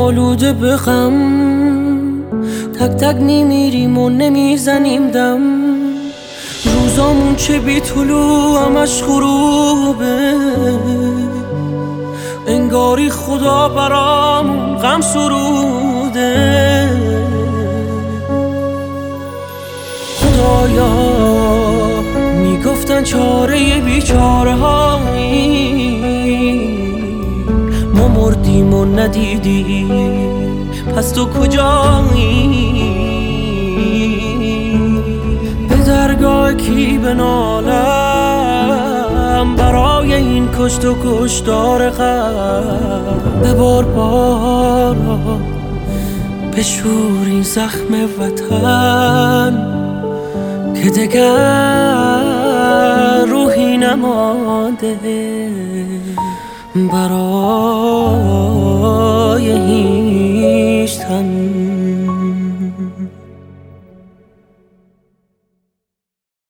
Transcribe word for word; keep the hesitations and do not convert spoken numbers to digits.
آلوده به غم، تک تک میمیریم و نمیزنیم دم. روزامون چه بی طلوع همش غروبه، انگاری خدا برامون غم سروده. خدایا میگفتن چاره بیچاره هایی، ما مردیم و ندیدیم، پس تو کجایی؟ به درگاه کی بنالم برای این کشت و کشتار غم؟ ببار بارا بشور این زخم وطن که دگر روحی نمانده برای این